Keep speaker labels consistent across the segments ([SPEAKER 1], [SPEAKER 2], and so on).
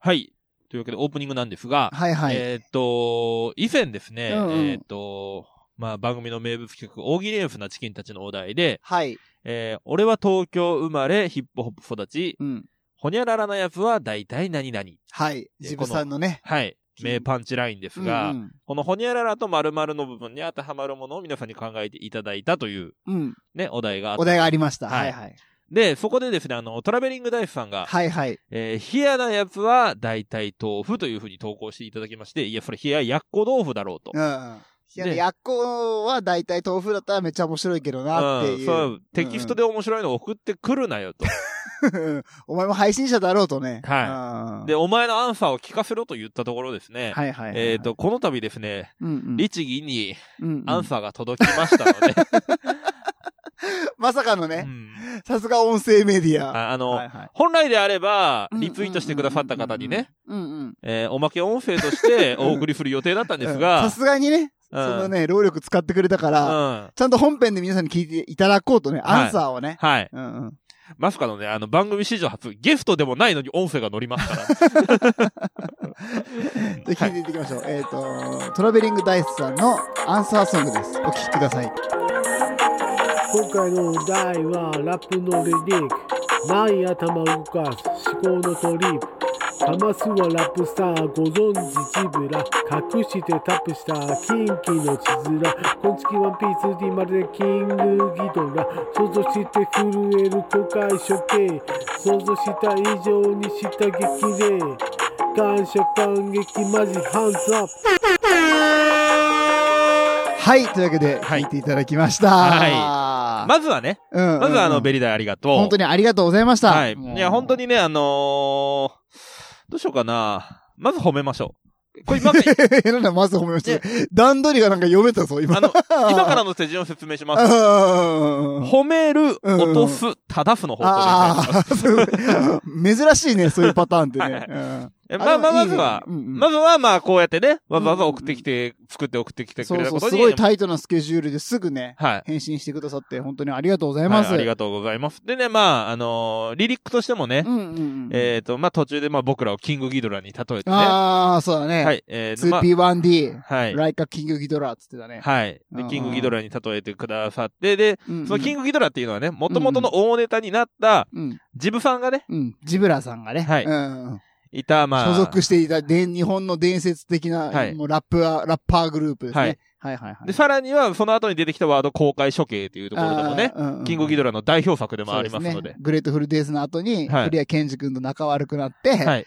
[SPEAKER 1] はい。というわけでオープニングなんですが、
[SPEAKER 2] はいはい。
[SPEAKER 1] 以前ですね、
[SPEAKER 2] うん
[SPEAKER 1] 番組の名物企画、大喜利エンフなチキンたちのお題で、
[SPEAKER 2] はい。
[SPEAKER 1] 俺は東京生まれ、ヒップホップ育ち、
[SPEAKER 2] うん。
[SPEAKER 1] ほにゃららなやつは大体何々。
[SPEAKER 2] はい。ジブさんのね。
[SPEAKER 1] はい。名パンチラインですが、
[SPEAKER 2] うんうん、
[SPEAKER 1] このほにゃららと〇〇の部分に当てはまるものを皆さんに考えていただいたという、ね、お題があった。
[SPEAKER 2] お題がありました。はいはい。
[SPEAKER 1] で、そこでですね、トラベリングダイスさんが、
[SPEAKER 2] はいはい。
[SPEAKER 1] 冷やなやつは大体豆腐というふうに投稿していただきまして、いや、それ冷ややっこ豆腐だろうと。
[SPEAKER 2] うん。やっこは大体豆腐だったらめっちゃ面白いけどなっていう。
[SPEAKER 1] そう、テキストで面白いのを送ってくるなよと。
[SPEAKER 2] お前も配信者だろうとね。
[SPEAKER 1] はい。で、お前のアンサーを聞かせろと言ったところですね。
[SPEAKER 2] はいはい、
[SPEAKER 1] この度ですね、律儀にアンサーが届きましたので。
[SPEAKER 2] まさかのね、さすが音声メディア。
[SPEAKER 1] 本来であれば、リツイートしてくださった方にね、おまけ音声としてお送りする予定だったんですが、
[SPEAKER 2] さすがにね、そのね、労力使ってくれたから、ちゃんと本編で皆さんに聞いていただこうとね、アンサーをね。
[SPEAKER 1] はい。まさかのね、番組史上初、ゲストでもないのに音声が乗りますから。
[SPEAKER 2] 聞いていってきましょう。トラベリングダイスさんのアンサーソングです。お聴きください。
[SPEAKER 3] 今回のお題はラップのリリック。何頭動かす思考のトリップ。かますはラップスターご存知ジブラ。隠してタップしたキンキの血面。今月ワンピース D まるでキングギドラ。想像して震える公開処刑。想像した以上にした激励。感謝感激マジハンズアップ。
[SPEAKER 2] はい、というわけで聞いていただきました。
[SPEAKER 1] はい。まずはね、まずベリダイありがとう。
[SPEAKER 2] 本当にありがとうございました。
[SPEAKER 1] はい。いや、本当にね、どうしようかな。まず褒めましょう。これ今
[SPEAKER 2] なんだ、まず褒めましょう。段取りがなんか読めたぞ、今。
[SPEAKER 1] 今からの手順を説明します。褒める、落とす、正すの方向
[SPEAKER 2] で。珍しいね、そういうパターンってね。
[SPEAKER 1] まずは、まあ、こうやってね、わざわざ作って送ってきてくれたことに。
[SPEAKER 2] すごいタイトなスケジュールですぐね、返信してくださって、本当にありがとうございます。
[SPEAKER 1] ありがとうございます。でね、まあ、リリックとしてもね、まあ、途中でまあ、僕らをキングギドラに例えてね。
[SPEAKER 2] ああ、そうだね。
[SPEAKER 1] はい。
[SPEAKER 2] 2P1D。
[SPEAKER 1] はい。
[SPEAKER 2] ライカキングギドラって言ってたね。
[SPEAKER 1] はい。で、キングギドラに例えてくださって、で、そのキングギドラっていうのはね、元々の大ネタになった、ジブさんがね。
[SPEAKER 2] ジブラさんがね。
[SPEAKER 1] はい。いた、まあ。
[SPEAKER 2] 所属していた、日本の伝説的な、もうラッパーグループですね。はいはいはい。
[SPEAKER 1] で、さらには、その後に出てきたワード公開処刑というところでもね、キングギドラの代表作でもありますので。
[SPEAKER 2] グレートフルデイズの後に、古谷健二君と仲悪くなって、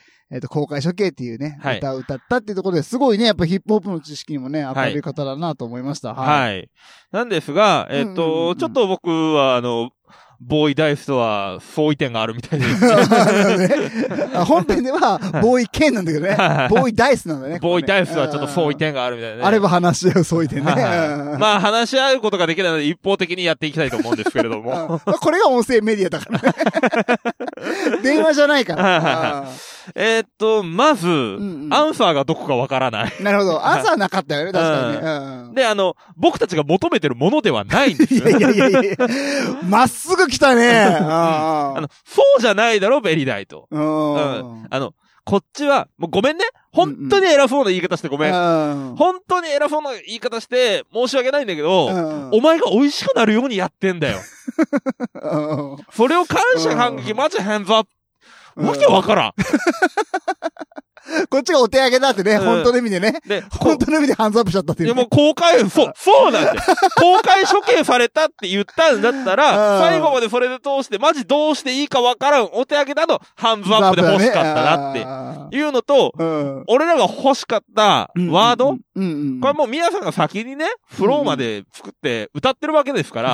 [SPEAKER 2] 公開処刑っていうね、歌を歌ったっていうところですごいね、やっぱヒップホップの知識にもね、明るい方だなと思いました。
[SPEAKER 1] はい。なんですが、ちょっと僕は、ボーイダイスとは相違点があるみたいですね。
[SPEAKER 2] 本編では、ボーイケンなんだけどね。ボーイダイスなんだね。
[SPEAKER 1] ボーイダイスはちょっと相違点があるみたいなね。
[SPEAKER 2] あれば話し合う相違点ね。
[SPEAKER 1] まあ話し合うことができないので一方的にやっていきたいと思うんですけれども。
[SPEAKER 2] これが音声メディアだからね。電話じゃないから。
[SPEAKER 1] まず、アンサーがどこかわからない。
[SPEAKER 2] なるほど。アンサーなかったよね、確かにね。
[SPEAKER 1] で、僕たちが求めてるものではないんですよ。
[SPEAKER 2] いや。まっすぐ来たね。
[SPEAKER 1] そうじゃないだろ、ベリダイと。こっちは、もうごめんね。本当に偉そうな言い方してごめん。本当に偉そうな言い方して申し訳ないんだけど、お前が美味しくなるようにやってんだよ。それを感謝感激マジハンズアップ。わけわからん。
[SPEAKER 2] こっちがお手上げだってね、本当の意味でね。本当の意味でハンズアップしちゃったっていう。
[SPEAKER 1] でもそうなんだよ。公開処刑されたって言ったんだったら、最後までそれで通して、マジどうしていいかわからん、お手上げだの、ハンズアップで欲しかったなっていうのと、俺らが欲しかったワード、これもう宮さんが先にね、フローまで作って歌ってるわけですから、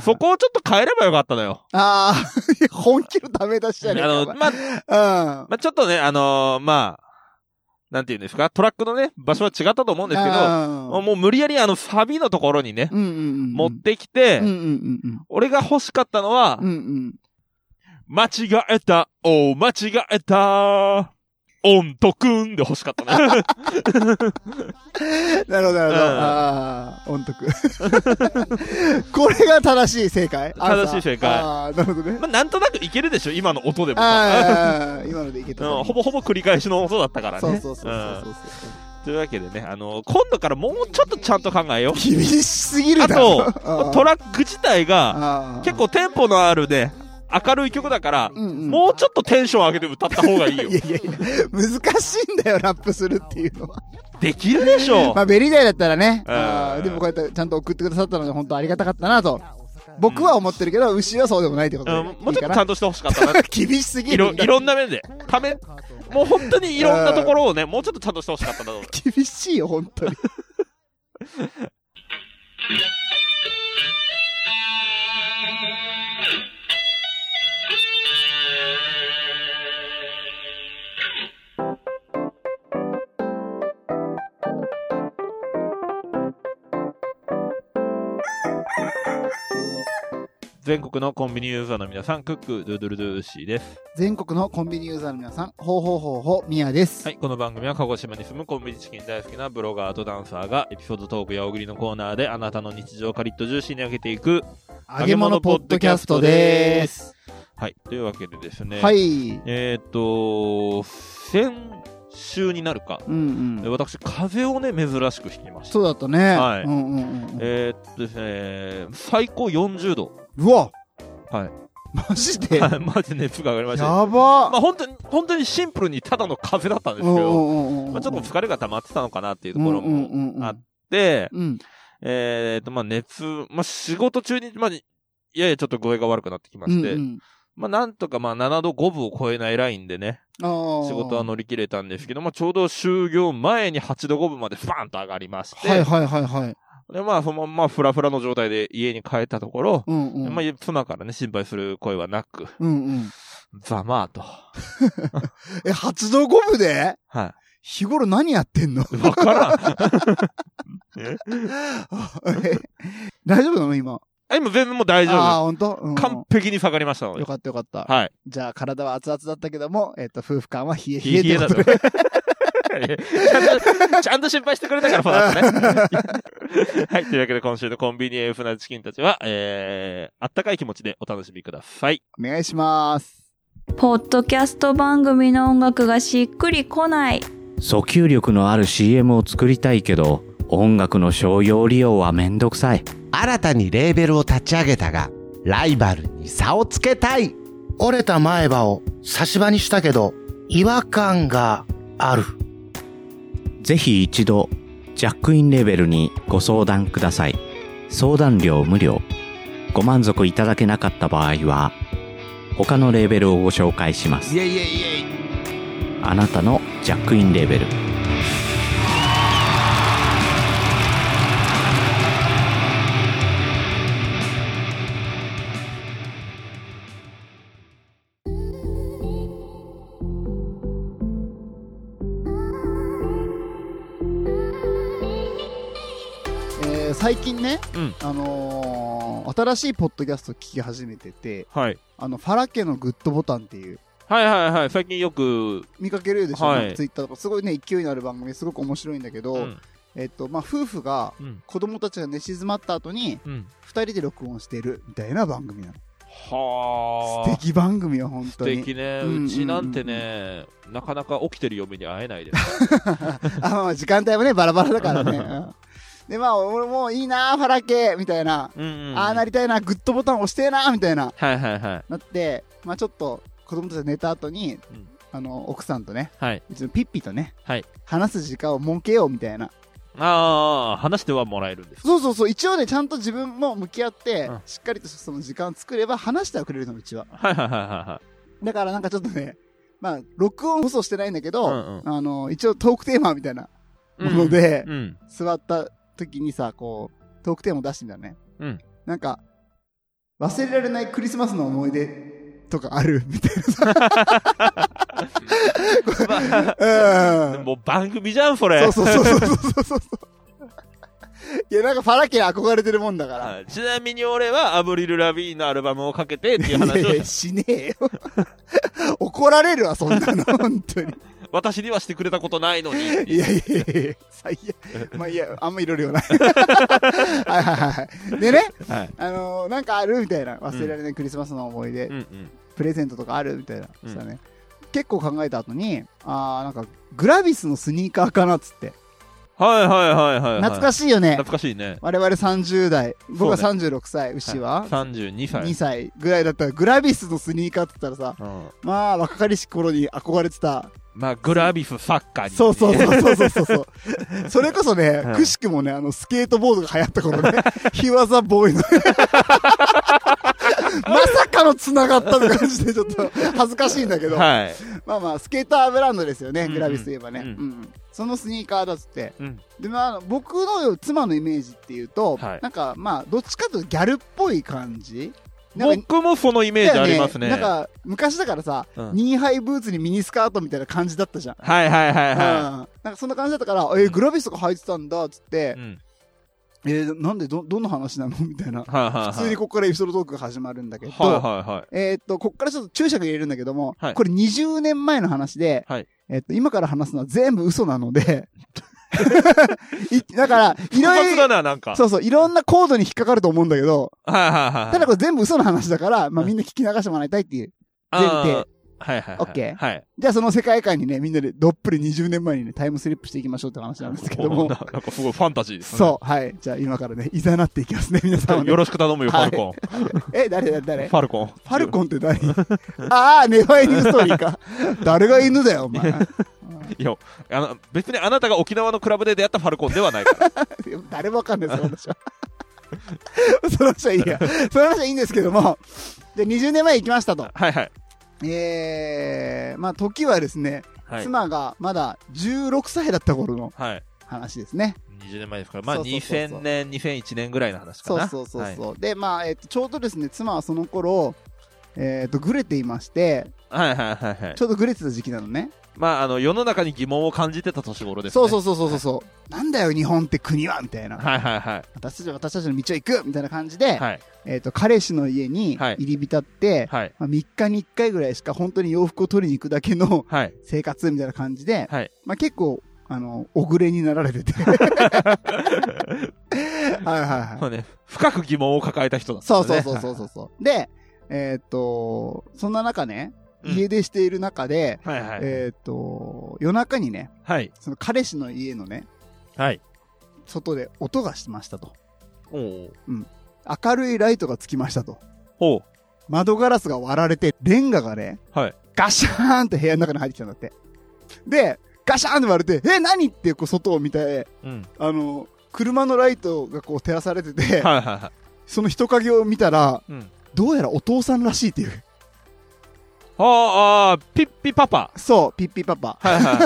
[SPEAKER 1] そこをちょっと変えればよかったのよ。
[SPEAKER 2] 本気のダメ出しじゃねえか。
[SPEAKER 1] まあ、ちょっとね、まあ、なんていうんですか、トラックのね、場所は違ったと思うんですけど、もう無理やりサビのところにね、持ってきて、俺が欲しかったのは、間違えた、間違えた。 音徳んで欲しかったね。
[SPEAKER 2] なるほど、なるほど。ああ、音徳。これが正しい正解？
[SPEAKER 1] 正しい正解。
[SPEAKER 2] ああ、なるほどね。
[SPEAKER 1] まあ、なんとなくいけるでしょ、今の音でも。
[SPEAKER 2] ああ、今のでいけた。
[SPEAKER 1] ほぼほぼ繰り返しの音だったからね。
[SPEAKER 2] そう。
[SPEAKER 1] というわけでね、今度からもうちょっとちゃんと考えよう。
[SPEAKER 2] 厳しすぎるだ
[SPEAKER 1] ろ。あと、トラック自体が、結構テンポのあるね、明るい曲だから、もうちょっとテンション上げて歌った方がいいよ。
[SPEAKER 2] いや、難しいんだよ、ラップするっていうのは。
[SPEAKER 1] できるでしょ。
[SPEAKER 2] まあ、ベリーダイだったらね、でもこうやってちゃんと送ってくださったので、本当ありがたかったなと。僕は思ってるけど、牛はそうでもないってことで。
[SPEAKER 1] もうちょっとちゃんとしてほしかったな。
[SPEAKER 2] 厳しすぎる。
[SPEAKER 1] いろんな面で。もう本当にいろんなところをね、もうちょっとちゃんとしてほしかったなと。
[SPEAKER 2] 厳しいよ、本当に。
[SPEAKER 1] 全国のコンビニユーザーの皆さん、クック、ドゥドゥルドゥーシーです。
[SPEAKER 2] 全国のコンビニユーザーの皆さん、ほうほうほうほう、ミヤです。
[SPEAKER 1] はい、この番組は鹿児島に住むコンビニチキン大好きなブロガーとダンサーがエピソードトークや大喜利のコーナーであなたの日常をカリッとジューシーに上げていく
[SPEAKER 2] 揚げ物ポッドキャストでーす。
[SPEAKER 1] はい、というわけでですね。
[SPEAKER 2] はい。
[SPEAKER 1] 先週になるか。私、風邪をね、珍しくひきました。
[SPEAKER 2] そうだったね。
[SPEAKER 1] はい。ですね、最高40度。
[SPEAKER 2] うわ
[SPEAKER 1] はい。
[SPEAKER 2] マジで
[SPEAKER 1] マジで熱が上がりました。
[SPEAKER 2] やば
[SPEAKER 1] まあ本当にシンプルにただの風邪だったんですけど、まあちょっと疲れが溜まってたのかなっていうところもあって、まあ熱、まあ仕事中に、まあ、ややちょっと具合が悪くなってきまして、まあなんとかまあ7度5分を超えないラインでね、仕事は乗り切れたんですけど、まあちょうど就業前に8度5分までスパーンと上がりまして、で、まあ、そのままフラフラの状態で家に帰ったところ、まあ、妻からね、心配する声はなく、ざまーと。
[SPEAKER 2] 8度5分で？
[SPEAKER 1] はい。
[SPEAKER 2] 日頃何やってんの？
[SPEAKER 1] わからん。
[SPEAKER 2] 大丈夫なの今？
[SPEAKER 1] 今全然もう大丈夫。
[SPEAKER 2] ああ、ほんと？
[SPEAKER 1] 完璧に下がりましたので。
[SPEAKER 2] よかったよかった。
[SPEAKER 1] はい。
[SPEAKER 2] じゃあ、体は熱々だったけども、夫婦間は冷え冷えってことで。
[SPEAKER 1] ちゃんと心配してくれたからそうだったね。はい。というわけで今週のコンビニエンフなチキンたちは、あったかい気持ちでお楽しみください。
[SPEAKER 2] お願いします。
[SPEAKER 4] ポッドキャスト番組の音楽がしっくりこない。
[SPEAKER 5] 訴求力のある CM を作りたいけど、音楽の商用利用はめんどくさい。
[SPEAKER 6] 新たにレーベルを立ち上げたが、ライバルに差をつけたい。折れた前歯を差し歯にしたけど、違和感がある。
[SPEAKER 5] ぜひ一度ジャックインレベルにご相談ください。相談料無料。ご満足いただけなかった場合は他のレーベルをご紹介します。あなたのジャックインレベル。
[SPEAKER 2] 最近ね、新しいポッドキャスト聞き始めてて、
[SPEAKER 1] はい。
[SPEAKER 2] ファラ家のグッドボタンっていう。
[SPEAKER 1] はい。最近よく
[SPEAKER 2] 見かけるでしょ、
[SPEAKER 1] はい、
[SPEAKER 2] ツイッターとか。すごいね、勢いのある番組、すごく面白いんだけど、まあ、夫婦が、子供たちが寝静まった後に、二人で録音してるみたいな番組なの。
[SPEAKER 1] は
[SPEAKER 2] あ。素敵番組は本当に。
[SPEAKER 1] 素敵ね。うちなんてね、なかなか起きてる嫁に会えないです。
[SPEAKER 2] まあ時間帯もね、バラバラだからね。で、まあ、俺もいいなファラ家みたいな、ああなりたいな、グッドボタン押してえなみたいな、なって、まあちょっと、子供たちが寝た後に、奥さんとね、うちのピッピとね、話す時間を設けようみたいな。
[SPEAKER 1] 話してはもらえるんです。
[SPEAKER 2] そう。一応ね、ちゃんと自分も向き合って、しっかりとその時間を作れば話してはくれるの、うちは。だからなんかちょっとね、まあ、録音こそしてないんだけど、一応トークテーマみたいなもので、座った時にさ、こう、トークテーマを出してみたらね。なんか、忘れられないクリスマスの思い出とかあるみたいなさ。
[SPEAKER 1] もう番組じゃん、それ。
[SPEAKER 2] そう。いや、なんかファラ家に憧れてるもんだから。
[SPEAKER 1] ちなみに俺はアブリル・ラビーンのアルバムをかけてっていう話を
[SPEAKER 2] しねえよ。怒られるわ、そんなの、本当に。
[SPEAKER 1] 私にはしてくれたことないのに。
[SPEAKER 2] いや、最悪。まあいや、あんまいろいろ言わない。はいはいはい。でね、
[SPEAKER 1] はい、
[SPEAKER 2] なんかあるみたいな。忘れられないクリスマスの思い出。
[SPEAKER 1] うんうん、
[SPEAKER 2] プレゼントとかあるみたいな。したね。結構考えた後に、なんか、グラビスのスニーカーかなっつって。
[SPEAKER 1] はいはいはいはい。
[SPEAKER 2] 懐かしいよね。
[SPEAKER 1] 懐かしいね。
[SPEAKER 2] 我々30代。僕は36歳。牛は
[SPEAKER 1] 32歳。
[SPEAKER 2] 2歳ぐらいだったら、グラビスのスニーカーって言ったらさ、まあ、若かりし頃に憧れてた。
[SPEAKER 1] まあ、グラビスサッカーに。
[SPEAKER 2] そう。それこそね、くしくもね、スケートボードが流行った頃ね、He was a boy の。まさかの繋がったって感じでちょっと恥ずかしいんだけど。
[SPEAKER 1] はい。
[SPEAKER 2] まあまあ、スケーターブランドですよね、グラビスといえばね。そのスニーカーだっつって。で、まあ、僕の妻のイメージっていうと、なんか、まあ、どっちかというとギャルっぽい感じ。
[SPEAKER 1] 僕もそのイメージありますね。
[SPEAKER 2] なんか、昔だからさ、ニーハイブーツにミニスカートみたいな感じだったじゃん。
[SPEAKER 1] はい。
[SPEAKER 2] なんかそんな感じだったから、グラビスとか履いてたんだ、つって、なんでどんな話なのみたいな。普通にここからエピソードトークが始まるんだけど、こっからちょっと注釈入れるんだけども、これ20年前の話で、今から話すのは全部嘘なので、だから、いろいろ、そう、いろんなコードに引っかかると思うんだけど、ただこれ全部嘘の話だから、まあみんな聞き流してもらいたいっていう前提。オッケー。じゃあその世界観にね、みんなでどっぷり20年前にね、タイムスリップしていきましょうって話なんですけども。
[SPEAKER 1] なんかすごいファンタジーですね。
[SPEAKER 2] そう、はい。じゃあ今からね、いざなっていきますね、皆さん。
[SPEAKER 1] よろしく頼むよ、ファルコン。
[SPEAKER 2] 誰
[SPEAKER 1] ファルコン。
[SPEAKER 2] ファルコンって誰ネバーエンディングストーリーか。誰が犬だよ、お前。
[SPEAKER 1] いや、別にあなたが沖縄のクラブで出会ったファルコンではないから。
[SPEAKER 2] 誰もわかんないですよ、私は。その話はいいや。その話はいいんですけども、じゃあ20年前行きましたと。
[SPEAKER 1] はいはい。
[SPEAKER 2] まあ、時はですね、妻がまだ16歳だった頃の話ですね。
[SPEAKER 1] 20年前ですから、まあ2000年、2001年ぐらいの話かな。
[SPEAKER 2] そう。で、まあ、ちょうどですね、妻はその頃、ぐれていまして、ちょうどぐれてた時期なのね。
[SPEAKER 1] まあ、世の中に疑問を感じてた年頃ですね。
[SPEAKER 2] そう。なんだよ、日本って国はみたいな。私たちの道を行くみたいな感じで、彼氏の家に入り浸って、まあ、3日に1回ぐらいしか本当に洋服を取りに行くだけの生活みたいな感じで、まあ結構、おぐれになられてて。
[SPEAKER 1] そうね。深く疑問を抱えた人だったね。
[SPEAKER 2] そう。で、そんな中ね、家出している中で、夜中にね、その彼氏の家のね、外で音がしましたと。明るいライトがつきましたと。窓ガラスが割られて、レンガがね、ガシャーンって部屋の中に入ってきたんだって。で、ガシャーンって割れて、何ってこう外を見て、車のライトがこう照らされてて、その人影を見たら、どうやらお父さんらしいっていう。
[SPEAKER 1] ピッピパパ。
[SPEAKER 2] そう、ピッピパパ。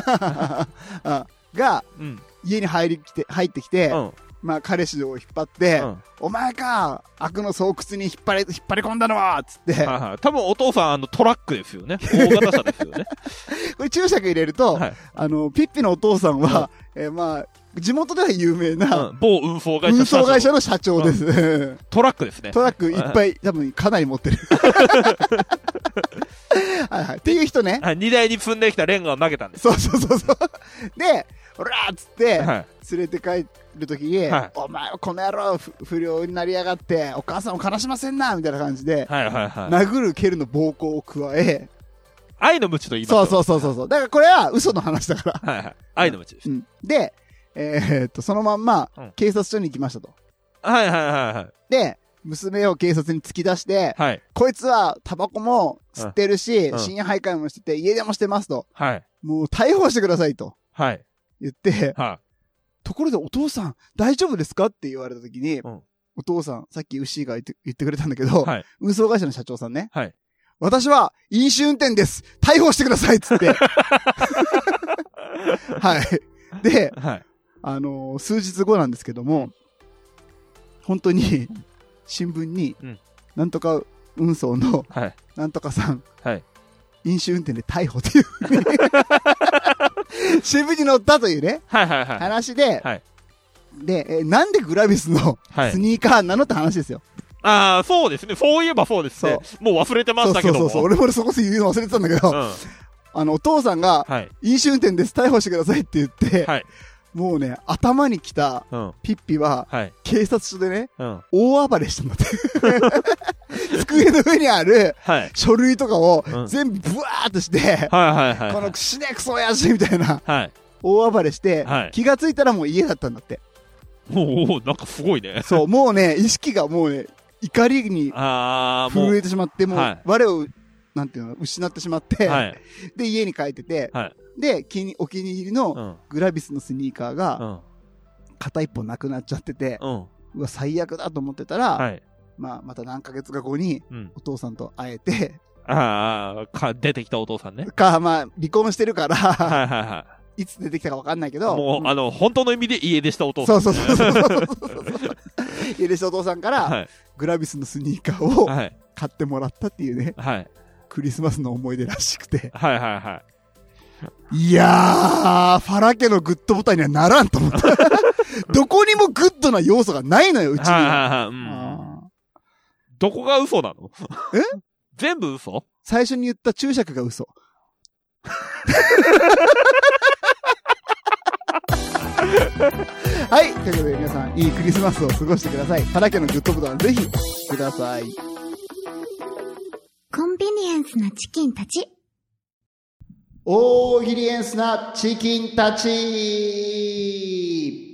[SPEAKER 2] が、家に入ってきて、まあ彼氏を引っ張って、お前か、悪の巣窟に引っ張り込んだのはつって。
[SPEAKER 1] 多分お父さんトラックですよね。大型車ですよね。
[SPEAKER 2] これ注釈入れると、ピッピのお父さんは、まあ、地元では有名な、
[SPEAKER 1] 某運送会
[SPEAKER 2] 社の社長です。
[SPEAKER 1] トラックですね。
[SPEAKER 2] トラックいっぱい、多分かなり持ってる。っていう人ね。
[SPEAKER 1] 荷台に積んできたレンガを投げたんです。
[SPEAKER 2] そう。で、おらーっつって、連れて帰るときに、お前はこの野郎不良になりやがって、お母さんを悲しませんなみたいな感じで、殴る蹴るの暴行を加え、
[SPEAKER 1] 愛の鞭と言います。
[SPEAKER 2] そう。だからこれは嘘の話だから。
[SPEAKER 1] 愛の鞭です。
[SPEAKER 2] で、そのまんま、警察署に行きましたと。で、娘を警察に突き出して、こいつはタバコも吸ってるし、深夜徘徊もしてて、家出もしてますと。もう逮捕してくださいと。言って、ところでお父さん大丈夫ですかって言われたときに、お父さん、さっきウッシーが言ってくれたんだけど、運送会社の社長さんね。私は飲酒運転です。逮捕してくださいっつって。で、数日後なんですけども、本当に、新聞に、なんとか運送の、なんとかさん、飲酒運転で逮捕っていう新聞に載ったというね、話で、で、なんでグラビスのスニーカーなのって話ですよ。
[SPEAKER 1] そうですね。そういえばそうですね。もう忘れてましたけども。
[SPEAKER 2] 俺もそこで言うの忘れてたんだけど、 お父さんが、
[SPEAKER 1] はい。
[SPEAKER 2] 飲酒運転です、逮捕してくださいって言って、
[SPEAKER 1] はい。
[SPEAKER 2] もうね、頭に来たピッピは、
[SPEAKER 1] はい。
[SPEAKER 2] 警察署でね、
[SPEAKER 1] うん。
[SPEAKER 2] 大暴れしたんだって。机の上にある
[SPEAKER 1] はい。
[SPEAKER 2] 書類とかを
[SPEAKER 1] うん
[SPEAKER 2] 全部ブワーっとして、
[SPEAKER 1] はいはいはい。
[SPEAKER 2] この死ねクソ親父みたいな、
[SPEAKER 1] はい。
[SPEAKER 2] 大暴れして、
[SPEAKER 1] はい
[SPEAKER 2] 気がついたらもう家だったんだって。
[SPEAKER 1] おお、なんかすごいね。
[SPEAKER 2] そう、もうね、意識がもうね、怒りに
[SPEAKER 1] あー、も
[SPEAKER 2] 震え
[SPEAKER 1] う。
[SPEAKER 2] てしまって、もう、
[SPEAKER 1] はい
[SPEAKER 2] 我を、なんていうの、失ってしまって、
[SPEAKER 1] はい。
[SPEAKER 2] で、家に帰ってて、
[SPEAKER 1] はい。
[SPEAKER 2] で、お気に入りの
[SPEAKER 1] うん。
[SPEAKER 2] グラビスのスニーカー
[SPEAKER 1] う
[SPEAKER 2] が、
[SPEAKER 1] ん。
[SPEAKER 2] 片一本なくなっちゃってて、
[SPEAKER 1] うん。
[SPEAKER 2] うわ、最悪だと思ってたら、
[SPEAKER 1] はい。
[SPEAKER 2] まあ、また何ヶ月か後に、
[SPEAKER 1] うん。
[SPEAKER 2] お父さんと会えて、
[SPEAKER 1] 出てきたお父さんね。
[SPEAKER 2] まあ、離婚してるから、
[SPEAKER 1] はいはいはい
[SPEAKER 2] つ出てきたか分かんないけ
[SPEAKER 1] い。
[SPEAKER 2] ど、
[SPEAKER 1] もう、本当の意味で家出したお父さ。
[SPEAKER 2] そうんそうそうそう。家出したお父さんから、
[SPEAKER 1] はい。
[SPEAKER 2] グラビスのスニーカーを
[SPEAKER 1] はい。
[SPEAKER 2] 買ってもらったっていうね、
[SPEAKER 1] はい。
[SPEAKER 2] クリスマスの思い出らしくて。
[SPEAKER 1] はいはいはい。
[SPEAKER 2] いやー、ファラ家のグッドボタンにはならんと思った。どこにもグッドな要素がないのよ、うちに
[SPEAKER 1] はい
[SPEAKER 2] は。
[SPEAKER 1] はいはい。うん。
[SPEAKER 2] あー
[SPEAKER 1] どこが嘘なの？
[SPEAKER 2] え？
[SPEAKER 1] 全部嘘？
[SPEAKER 2] 最初に言った注釈が嘘。はい。ということで皆さん、いいクリスマスを過ごしてください。ファラ家のグッドボタンぜひ、ください。
[SPEAKER 7] コンビニエンスなチキンたち。
[SPEAKER 2] オーギリエンスなチキンたち。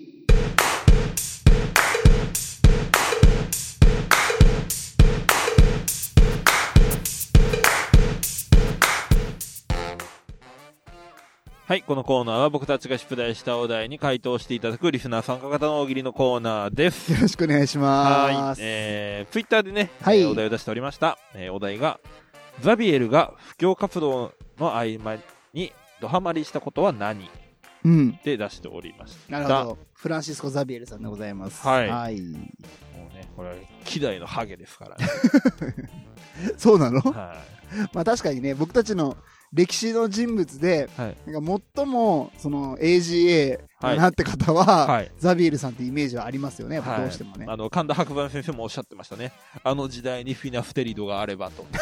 [SPEAKER 1] はい、このコーナーは僕たちが出題したお題に回答していただくリスナー参加型の大喜利のコーナーです。
[SPEAKER 2] よろしくお願いします。
[SPEAKER 1] ツイッターでね、
[SPEAKER 2] はい
[SPEAKER 1] お題を出しておりました。お題が、ザビエルが布教活動の合間にドハマりしたことは何
[SPEAKER 2] うん。
[SPEAKER 1] で出しておりました。
[SPEAKER 2] なるほど。フランシスコ・ザビエルさんでございます。
[SPEAKER 1] はい
[SPEAKER 2] はい。
[SPEAKER 1] もうね、これは希代のハゲですからね。
[SPEAKER 2] そうなの
[SPEAKER 1] は
[SPEAKER 2] まあ確かにね、僕たちの歴史の人物で、
[SPEAKER 1] い。はい。
[SPEAKER 2] なんか最も、その AGA
[SPEAKER 1] はい
[SPEAKER 2] になって方は、
[SPEAKER 1] はい。
[SPEAKER 2] ザビエルさんってイメージはありますよね、やっぱ
[SPEAKER 1] はい
[SPEAKER 2] どうしてもね。
[SPEAKER 1] 神田伯山先生もおっしゃってましたね。あの時代にフィナフテリドがあればと。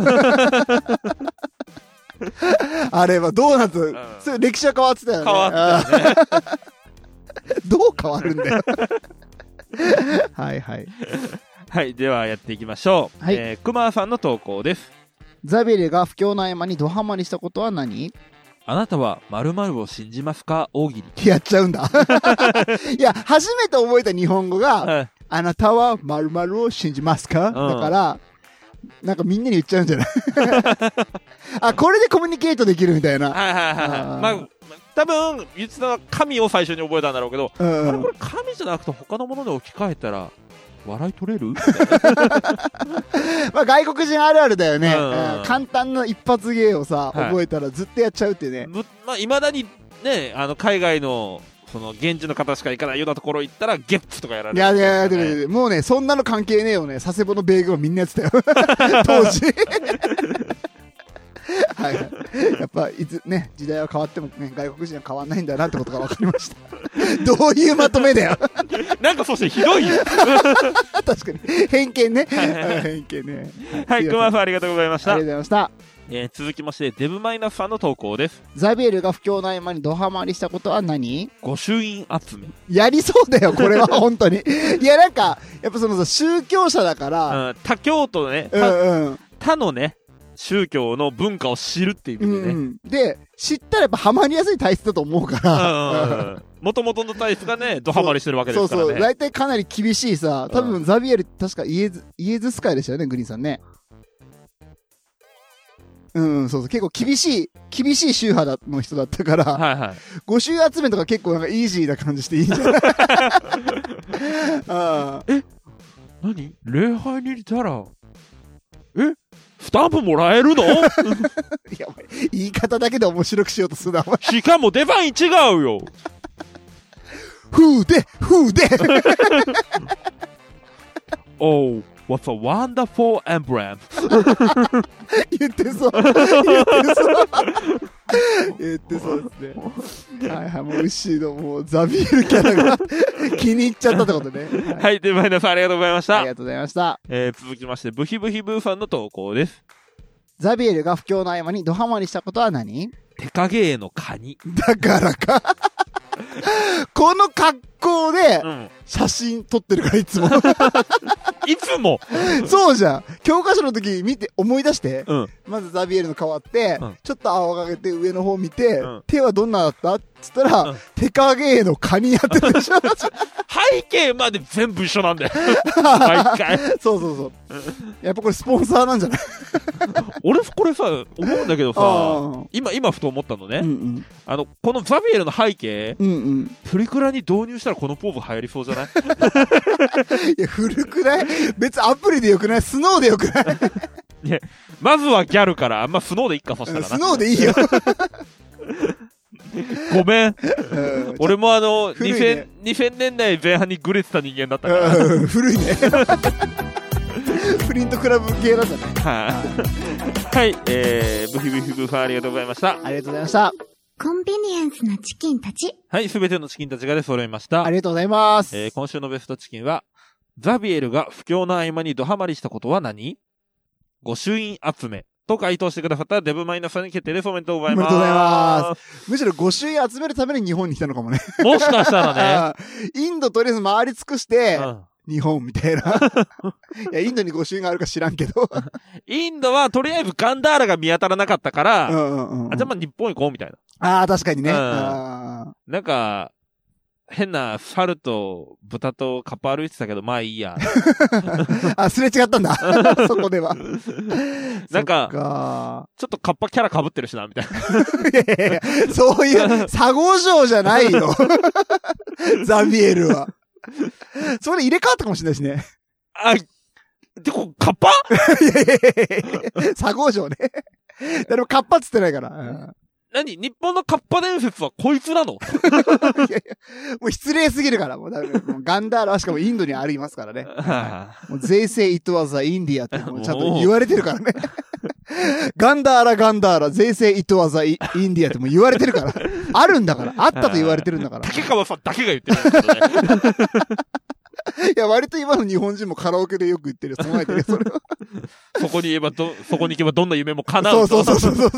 [SPEAKER 2] あれはどうなった、それ歴史は変わってたよね。
[SPEAKER 1] 変わってたね。
[SPEAKER 2] どう変わるんだよ。はいはい。
[SPEAKER 1] はい。ではやっていきましょう。
[SPEAKER 2] はい
[SPEAKER 1] 熊さんの投稿です。
[SPEAKER 2] ザビエルが不況の合間にドハマりしたことは何？
[SPEAKER 1] あなたは〇〇を信じますか大喜利。
[SPEAKER 2] やっちゃうんだ。いや、初めて覚えた日本語が、
[SPEAKER 1] はい。
[SPEAKER 2] あなたは〇〇を信じますか、だから、なんかみんなに言っちゃうんじゃないあ、これでコミュニケートできるみたいな。
[SPEAKER 1] はいはいはいはい。まあ、多分、言ってたのは神を最初に覚えたんだろうけど、
[SPEAKER 2] うん
[SPEAKER 1] あれこれ神じゃなくて他のもので置き換えたら、笑い取れる
[SPEAKER 2] まあ外国人あるあるだよね。
[SPEAKER 1] うん
[SPEAKER 2] 簡単な一発芸をさ、
[SPEAKER 1] はい
[SPEAKER 2] 覚えたらずっとやっちゃうっていうね。
[SPEAKER 1] まあ、未だにね、海外の、その、現地の方しか行かないようなところ行ったら、ゲップとかやられる、
[SPEAKER 2] いやいやいやいや、もうね、そんなの関係ねえよね。佐世保の米軍はみんなやってたよ。当時。はい。やっぱ、ね、時代は変わってもね、外国人は変わんないんだなってことが分かりました。どういうまとめだよ。
[SPEAKER 1] なんかそしてひどいよ。
[SPEAKER 2] 確かに。偏見ね。
[SPEAKER 1] はいはいはい
[SPEAKER 2] 偏見ね。
[SPEAKER 1] はい、熊さんありがとうございました。
[SPEAKER 2] ありがとうございました。
[SPEAKER 1] 続きまして、デブマイナスさんの投稿です。
[SPEAKER 2] ザビエルが不況の合間にドハマりしたことは何？
[SPEAKER 1] 御朱印集め。
[SPEAKER 2] やりそうだよ、これは本当に。いや、なんか、やっぱそのさ、宗教者だから、
[SPEAKER 1] 他教徒ね、他のね、宗教の文化を知るっていう意味でね。
[SPEAKER 2] で、知ったらやっぱハマりやすい体質だと思うから。
[SPEAKER 1] もともとの体質がね、ドハマりしてるわけですからね。
[SPEAKER 2] そうそう、大体かなり厳しいさ、多分ザビエル、確かイエズス会でしたよね、グリーンさんね。そうそう、結構厳しい宗派の人だったから、
[SPEAKER 1] はいはい。
[SPEAKER 2] 御朱集めとか結構なんかイージーな感じしていいんじゃない
[SPEAKER 1] 何礼拝にいたら、スタンプもらえるの
[SPEAKER 2] いや、お前言い方だけで面白くしようとするな、お前。
[SPEAKER 1] しかも出番違うよ。
[SPEAKER 2] ふうで
[SPEAKER 1] Oh, what a wonderful emblem.
[SPEAKER 2] 言ってそうですね。はいはい、もう牛のもうザビエルキャラが気に入っちゃったってことね。
[SPEAKER 1] はい、デブマイナスありがとうございました。
[SPEAKER 2] ありがとうございました。
[SPEAKER 1] 続きまして、ブヒブヒブーさんの投稿です。
[SPEAKER 2] ザビエルが不況の合間にドハマりしたことは何？
[SPEAKER 1] 手影へのカニ。
[SPEAKER 2] だからか。この格好で、写真撮ってるから、いつも。
[SPEAKER 1] いつも
[SPEAKER 2] そうじゃん。教科書の時見て、思い出して、まずザビエルの顔あって、ちょっと青がけて上の方見て、手はどんなだったっつったら、手影へのカニやってるでしょ。
[SPEAKER 1] 背景まで全部一緒なんだよ。毎回。
[SPEAKER 2] そうそうそう。やっぱこれスポンサーなんじゃない？
[SPEAKER 1] 俺これさ、思うんだけどさ、今ふと思ったのね。このザビエルの背景、プリクラに導入したらこのポーズ流行りそうじゃない？
[SPEAKER 2] いや、古くない？別アプリでよくない？スノーでよくない？
[SPEAKER 1] いや、まずはギャルから、スノーでいっか、そしたらな。
[SPEAKER 2] スノーでいいよ。
[SPEAKER 1] ごめん。俺も2000年代前半にグレてた人間だったから。
[SPEAKER 2] 古いね。プリントクラブ系だったね。
[SPEAKER 1] はい。ブヒブヒブファありがとうございました。
[SPEAKER 2] ありがとうございました。
[SPEAKER 7] コンビニエンスなチキンたち。
[SPEAKER 1] はい、すべてのチキンたちがで揃いました。
[SPEAKER 2] ありがとうございます。
[SPEAKER 1] 今週のベストチキンは、ザビエルが不況の合間にドハマりしたことは何？御朱印集め。と回答してくださったデブマイナスさんに決定です。おめでとうございます。
[SPEAKER 2] おめでとうございます。むしろ御朱印集めるために日本に来たのかもね。
[SPEAKER 1] もしかしたらね。
[SPEAKER 2] インドとりあえず回り尽くして、日本みたいな。いや、インドに御朱印があるか知らんけど。
[SPEAKER 1] インドはとりあえずガンダーラが見当たらなかったから、じゃあ日本行こうみたい
[SPEAKER 2] な。ああ、確かにね。
[SPEAKER 1] なんか、変な猿と豚とカッパ歩いてたけど、まあいいや。
[SPEAKER 2] あ、すれ違ったんだ。そこでは。
[SPEAKER 1] なんか、ちょっとカッパキャラ被ってるしな、みたいな。
[SPEAKER 2] いやいやそういう、サゴ嬢じゃないよ。ザビエルは。それ入れ替わったかもしれないしね。
[SPEAKER 1] あ、でこ、カッパ？
[SPEAKER 2] いやいやいやサゴ嬢ね。誰もカッパっつってないから。
[SPEAKER 1] 何？日本のカッパ伝説はこいつなの？い
[SPEAKER 2] やいや、もう失礼すぎるから、もうガンダーラはしかもインドにありますからね。もう税制 it was a India ってもうちゃんと言われてるからね。ガンダーラ、税制 it was a India ってもう言われてるから。あるんだから。あったと言われてるんだから。
[SPEAKER 1] 竹川さんだけが言ってるんですけどね。
[SPEAKER 2] いや、割と今の日本人もカラオケでよく言ってる。備えてる、それは。
[SPEAKER 1] そこに行けばどんな夢も叶う。
[SPEAKER 2] そう。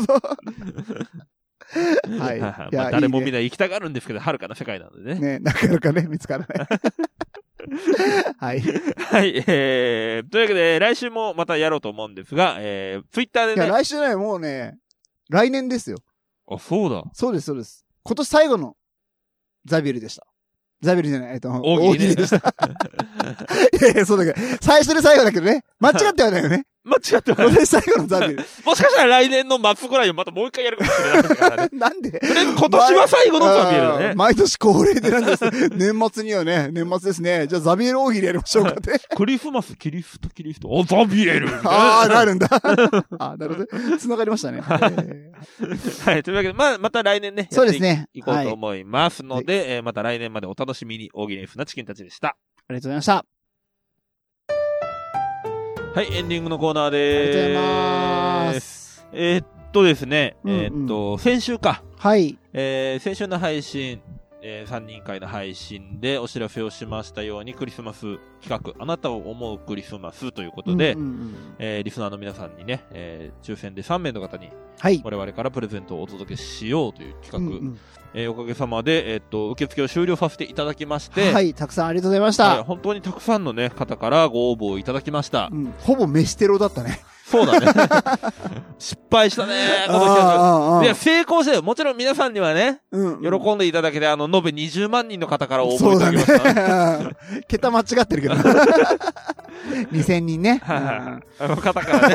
[SPEAKER 2] はい。
[SPEAKER 1] 誰もみんな行きたがるんですけど、遥かな世界なのでね。
[SPEAKER 2] ね、なかなかね、見つからない。はい。
[SPEAKER 1] はい、というわけで、来週もまたやろうと思うんですが、ツイッターでね。
[SPEAKER 2] いや、来週ね、もうね、来年ですよ。
[SPEAKER 1] あ、そうだ。
[SPEAKER 2] そうです。今年最後のザビエルでした。ザビエルじゃない、
[SPEAKER 1] 大喜利
[SPEAKER 2] でした。いや、そうだけど、最初で最後だけどね。間違ってはないよね。
[SPEAKER 1] 間違ってはない。
[SPEAKER 2] 今年最後のザビエル。
[SPEAKER 1] もしかしたら来年の末ぐらいをまたもう一回やるかもしれないからね。
[SPEAKER 2] なんで？
[SPEAKER 1] とりあえず今年は最後のザビエルだね。
[SPEAKER 2] 毎年恒例でなんです。年末にはね、年末ですね。じゃあザビエル大喜利やりましょうかって。
[SPEAKER 1] クリスマス、キリスト。ザビエル
[SPEAKER 2] ああ、なるんだ。あ、なるほど。繋がりましたね。はい。
[SPEAKER 1] というわけで、また来年ね、
[SPEAKER 2] そうですね。
[SPEAKER 1] いこうと思いますので、また来年までお楽しみに、大喜利Fなチキンたちでした。
[SPEAKER 2] ありがとうございました。
[SPEAKER 1] はい、エンディングのコーナーでーす。
[SPEAKER 2] ありがとうございます。
[SPEAKER 1] ですね、先週か。
[SPEAKER 2] はい。
[SPEAKER 1] 先週の配信、3人会の配信でお知らせをしましたように、クリスマス企画、あなたを思うクリスマスということで、リスナーの皆さんにね、抽選で3名の方に、我々からプレゼントをお届けしようという企画、おかげさまで、受付を終了させていただきまして、
[SPEAKER 2] はい、たくさんありがとうございました。
[SPEAKER 1] 本当にたくさんのね、方からご応募をいただきました。
[SPEAKER 2] ほぼ飯テロだったね。
[SPEAKER 1] そうだね。失敗したね、この企画。いや、成功したよ。もちろん皆さんにはね、喜んでいただけて、延べ20万人の方から応募いただきました。
[SPEAKER 2] 桁間違ってるけど。2000人ね。
[SPEAKER 1] あの方からね。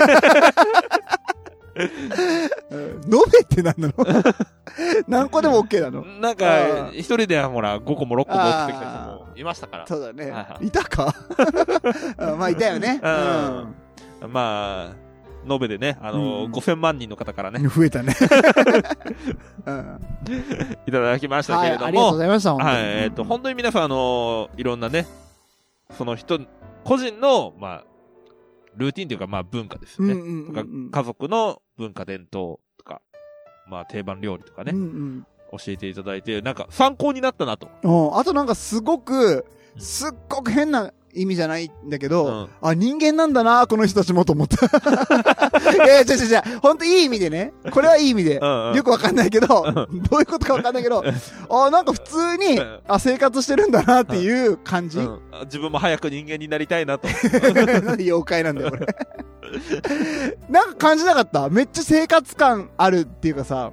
[SPEAKER 2] 延べって何なの？何個でも OK なの？
[SPEAKER 1] なんか、一人でほら、5個も6個も送ってきた人もいましたから。
[SPEAKER 2] そうだね。いたか？まあ、いたよね。
[SPEAKER 1] まあ、延べでね、5000万人の方からね。
[SPEAKER 2] 増えたね。
[SPEAKER 1] いただきましたけれども。
[SPEAKER 2] ありがとうございました。
[SPEAKER 1] はい、本当に皆さん、いろんなね、その人、個人の、まあ、ルーティンというか、まあ、文化ですよね。家族の文化伝統とか、まあ、定番料理とかね、教えていただいて、なんか参考になったなと。
[SPEAKER 2] あとなんかすっごく変な意味じゃないんだけど、あ、人間なんだな、この人たちもと思った。違う、ほんといい意味でね。これはいい意味で。よくわかんないけど、どういうことかわかんないけど、あ、なんか普通に、生活してるんだなっていう感じ。
[SPEAKER 1] 自分も早く人間になりたいなと。
[SPEAKER 2] なんで妖怪なんだよ、これ。なんか感じなかった？めっちゃ生活感あるっていうかさ。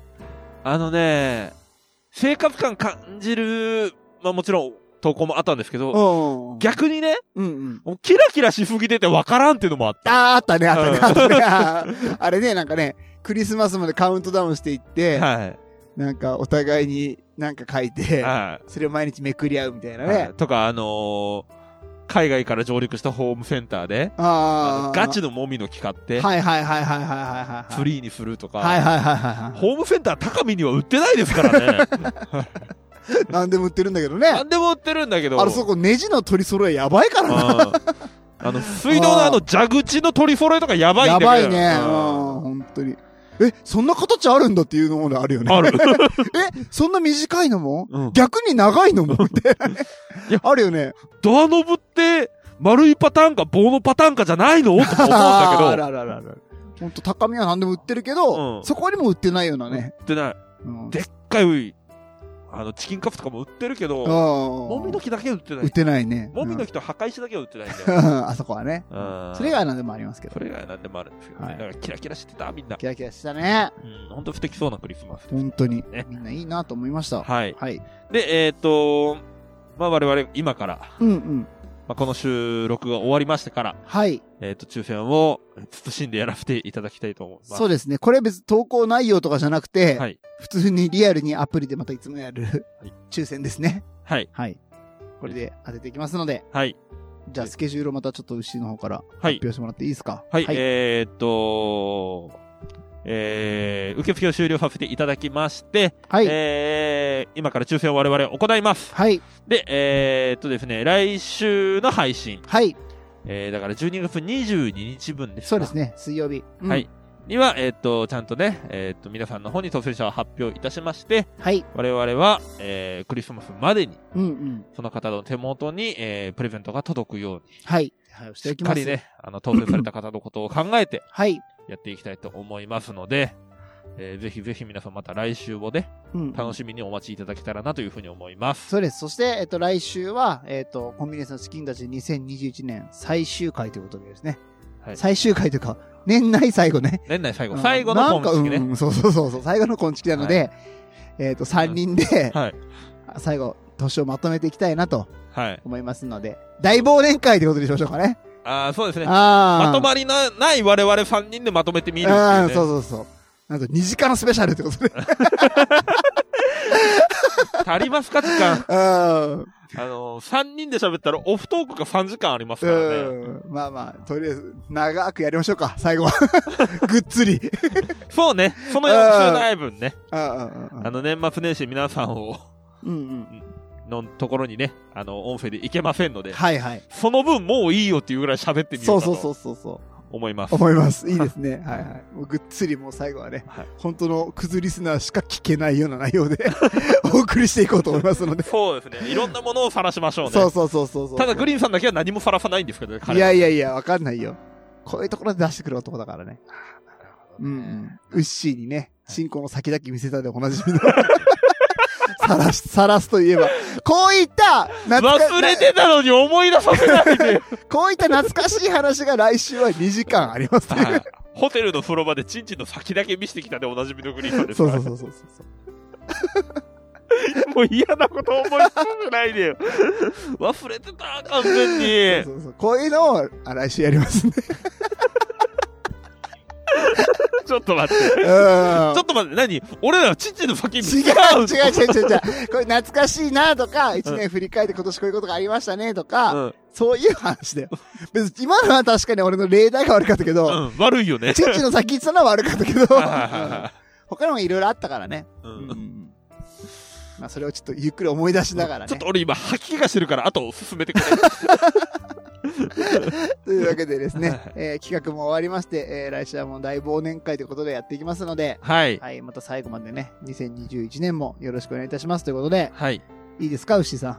[SPEAKER 1] 生活感感じる、まあもちろん、投稿もあったんですけど、逆にね、キラキラしすぎてて分からんっていうのもあった。
[SPEAKER 2] あったね。あれね、なんかね、クリスマスまでカウントダウンしていって、なんかお互いになんか書いて、それを毎日めくり合うみたいなね。
[SPEAKER 1] とか、海外から上陸したホームセンターで、ガチのもみの木買って、フリーにするとか、ホームセンター高見には売ってないですからね。
[SPEAKER 2] 何でも売ってるんだけどね。
[SPEAKER 1] 何でも売ってるんだけど。
[SPEAKER 2] そこネジの取り揃えやばいからな。
[SPEAKER 1] 水道の蛇口の取り揃えとかやばいんだけど。
[SPEAKER 2] やばいね。本当に。そんな形あるんだっていうのもあるよね。
[SPEAKER 1] ある。
[SPEAKER 2] そんな短いのも、逆に長いのもみたいなね。あるよね。
[SPEAKER 1] ドアノブって丸いパターンか棒のパターンかじゃないのと思うんだけど。
[SPEAKER 2] ある。ほんと高見は何でも売ってるけど、そこにも売ってないようなね。
[SPEAKER 1] 売ってない。でっかいチキンカツとかも売ってるけど、もみの木だけ売ってない。
[SPEAKER 2] 売ってないね。
[SPEAKER 1] もみの木と墓石だけは売ってないんだよ。
[SPEAKER 2] あそこはね。それ以外は何でもありますけど。
[SPEAKER 1] それ以外は何でもあるんですけどね。だからキラキラしてた、みんな。
[SPEAKER 2] キラキラしてたね。
[SPEAKER 1] ほんと素敵そうなクリスマス。
[SPEAKER 2] 本当に。みんないいなと思いました。
[SPEAKER 1] はい。で、まあ我々今から、まあこの収録が終わりましてから、抽選を慎んでやらせていただきたいと思います。
[SPEAKER 2] そうですね。これ別に投稿内容とかじゃなくて、普通にリアルにアプリでまたいつもやる抽選ですね。これで当てていきますので。じゃあスケジュールをまたちょっと牛の方から発表してもらっていいですか？
[SPEAKER 1] 受付を終了させていただきまして、今から抽選を我々行います。で、ですね、来週の配信。だから12月22日分です。
[SPEAKER 2] そうですね、水曜日。
[SPEAKER 1] には、ちゃんとね、皆さんの方に当選者を発表いたしまして、我々は、クリスマスまでに、その方の手元に、プレゼントが届くように、しっかりね、当選された方のことを考えて、やっていきたいと思いますので、ぜひぜひ皆さんまた来週をね、楽しみにお待ちいただけたらなというふうに思います。
[SPEAKER 2] そうです。そして、来週は、コンビニエンスのチキンたち2021年最終回ということでですね。最終回というか、年内最後ね。
[SPEAKER 1] 年内最後。最後の今期ね。
[SPEAKER 2] そう。最後の今期なので、3人で、最後、年をまとめていきたいなと思いますので、大忘年会ということにしましょうかね。
[SPEAKER 1] そうですね。まとまりない我々3人でまとめてみるっていうね。
[SPEAKER 2] そう。なんと2時間スペシャルってことで。
[SPEAKER 1] 足りますか時間。3人で喋ったらオフトークが3時間ありますからね。
[SPEAKER 2] まあ、とりあえず、長くやりましょうか、最後は。ぐっつり。
[SPEAKER 1] そうね。その4週ない分ね。年末年始皆さんを、のところにね、音声でいけませんので。その分もういいよっていうぐらい喋ってみようかと。そう。思います。いいですね。ぐっつりもう最後はね、本当のクズリスナーしか聞けないような内容でお送りしていこうと思いますので。 そうですね。いろんなものを晒しましょうね。
[SPEAKER 2] そう。
[SPEAKER 1] ただグリーンさんだけは何も晒さないんですけどね、
[SPEAKER 2] いや、わかんないよ。こういうところで出してくる男だからね。ウッシーにね、チンコの先だけ見せたでおなじみの。さらすといえば、こういった
[SPEAKER 1] 忘れてたのに思い出させないで。
[SPEAKER 2] こういった懐かしい話が来週は2時間ありますね。
[SPEAKER 1] ホテルの風呂場でチンチンの先だけ見せてきたでおなじみのグリーンさんですから。
[SPEAKER 2] そう。
[SPEAKER 1] もう嫌なこと思いつかないでよ。忘れてた、完全に。
[SPEAKER 2] そう。こういうのを来週やりますね。
[SPEAKER 1] ちょっと待って。何俺らはチンチンの先に
[SPEAKER 2] 違う。これ懐かしいなとか、1年振り返って今年こういうことがありましたねとか、そういう話だよ。別に今のは確かに俺の例題が悪かったけど、
[SPEAKER 1] 悪いよね。
[SPEAKER 2] チンチンの先言ってたのは悪かったけど、他のもいろいろあったからね。まあそれをちょっとゆっくり思い出しながらね。
[SPEAKER 1] ちょっと俺今吐き気がしてるから後を進めてくれ。
[SPEAKER 2] というわけでですね、企画も終わりまして、来週はもう大忘年会ということでやっていきますので、また最後までね、2021年もよろしくお願いいたしますということで、いいですか、牛さん。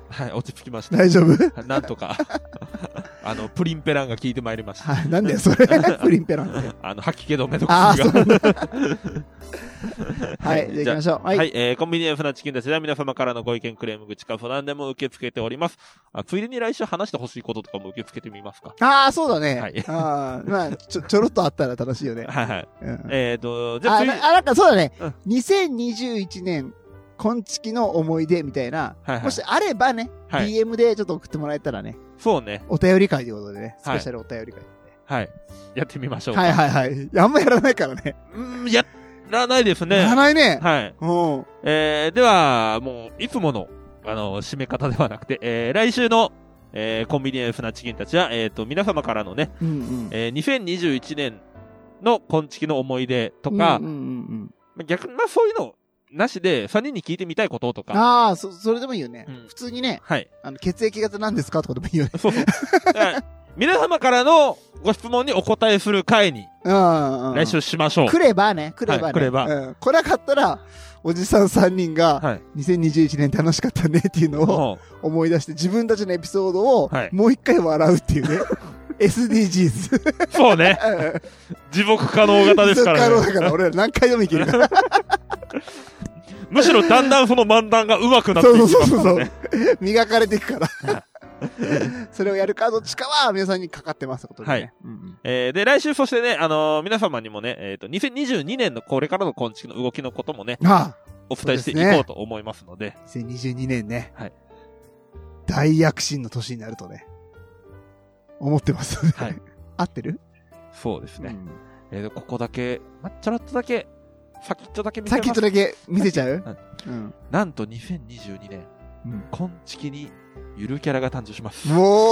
[SPEAKER 1] はい、落ち着きました。
[SPEAKER 2] 大丈夫？
[SPEAKER 1] なんとか。プリンペランが効いてまいりました。
[SPEAKER 2] はい、なんだよ、それ。プリンペランって。
[SPEAKER 1] 吐き気止めの薬が。
[SPEAKER 2] はい、じゃあ行きましょう。
[SPEAKER 1] はい、コンビニエンスなチキンたちでは皆様からのご意見、クレーム、口感、何でも受け付けております。ついでに来週話してほしいこととかも受け付けてみますか？
[SPEAKER 2] ああ、そうだね。
[SPEAKER 1] はい。
[SPEAKER 2] まあ、ちょろっとあったら楽しいよね。
[SPEAKER 1] はいはい。
[SPEAKER 2] じゃあなんかそうだね。2021年、今月の思い出みたいな、もしあればね、DM でちょっと送ってもらえたらね。
[SPEAKER 1] そうね。
[SPEAKER 2] お便り会ということでね、スペシャルお便り会。
[SPEAKER 1] はい。やってみましょうか。
[SPEAKER 2] はいはいはい。あんまやらないからね。
[SPEAKER 1] やらないですね。
[SPEAKER 2] やらないね。
[SPEAKER 1] はい。では、もう、いつもの、締め方ではなくて、来週の、コンビニエンスなチキンたちは、皆様からのね、2021年の今月の思い出とか、逆に、まあそういうの、なしで、3人に聞いてみたいこととか。
[SPEAKER 2] ああ、それでもいいよね。普通にね。
[SPEAKER 1] はい。
[SPEAKER 2] 血液型なんですかとかでもいいよね。
[SPEAKER 1] そうそう。皆様からのご質問にお答えする回に、来週しましょう。
[SPEAKER 2] 来ればね。
[SPEAKER 1] 来れば。
[SPEAKER 2] 来なかったら、おじさん3人が、2021年楽しかったねっていうのを思い出して、自分たちのエピソードをもう一回笑うっていうね。SDGs。
[SPEAKER 1] そうね。持続可能型ですからね。
[SPEAKER 2] 持続可能だから、俺ら何回でもいけるから。
[SPEAKER 1] むしろだんだんその漫談が上手くなっていきますからね。
[SPEAKER 2] そう。磨かれていくから。それをやるかどっちかは皆さんにかかってますことでね。
[SPEAKER 1] はい。で、来週そしてね、皆様にもね、2022年のこれからの今月の動きのこともね、お伝えしていこうと思いますので。
[SPEAKER 2] 2022年ね。
[SPEAKER 1] はい。
[SPEAKER 2] 大躍進の年になるとね、思ってます。はい。合ってる？
[SPEAKER 1] そうですね。ここだけ、ちょろっとだけ、先っちょだけ見せます。
[SPEAKER 2] 先っちょだけ見せちゃう？
[SPEAKER 1] なんと2022年、今月にゆるキャラが誕生します。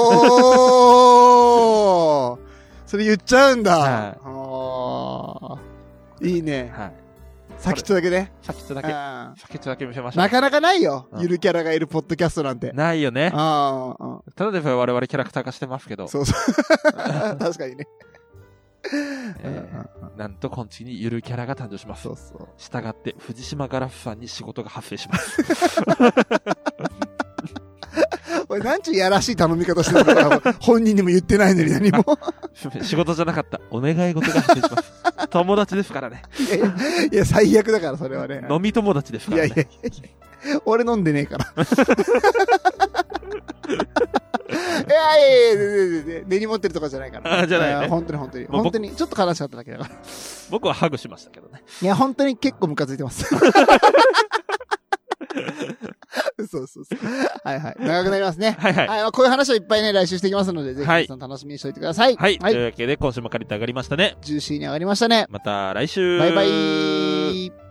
[SPEAKER 2] おーそれ言っちゃうんだ。いいね。はい。先っちょだけね。
[SPEAKER 1] 先っちょだけ。先っちょだけ見せましょう。
[SPEAKER 2] なかなかないよ。ゆるキャラがいるポッドキャストなんて。
[SPEAKER 1] ないよね。ただで我々キャラクター化してますけど。
[SPEAKER 2] そうそう。確かにね。
[SPEAKER 1] なんと今月にゆるキャラが誕生します。そうそう。したがって藤島ガラフさんに仕事が発生します。
[SPEAKER 2] 俺なんちゅうやらしい頼み方してるのか本人にも言ってないのに何も。
[SPEAKER 1] 仕事じゃなかった。お願い事が発生します。友達ですからね。
[SPEAKER 2] いや最悪だからそれはね。
[SPEAKER 1] 飲み友達ですからね。
[SPEAKER 2] いや俺飲んでねえから。いや根に持ってるとかじゃないから。
[SPEAKER 1] じゃないね。
[SPEAKER 2] 本当に。本当に、ちょっと悲しかっただけだから。
[SPEAKER 1] 僕はハグしましたけどね。
[SPEAKER 2] いや、本当に結構ムカついてます。そう。はいはい。長くなりますね。はい。こういう話をいっぱいね、来週していきますので、ぜひ皆さん楽しみにしておいてください。
[SPEAKER 1] はい。というわけで、今週も借りて上がりましたね。
[SPEAKER 2] ジューシーに上がりましたね。
[SPEAKER 1] また来週。
[SPEAKER 2] バイバイ。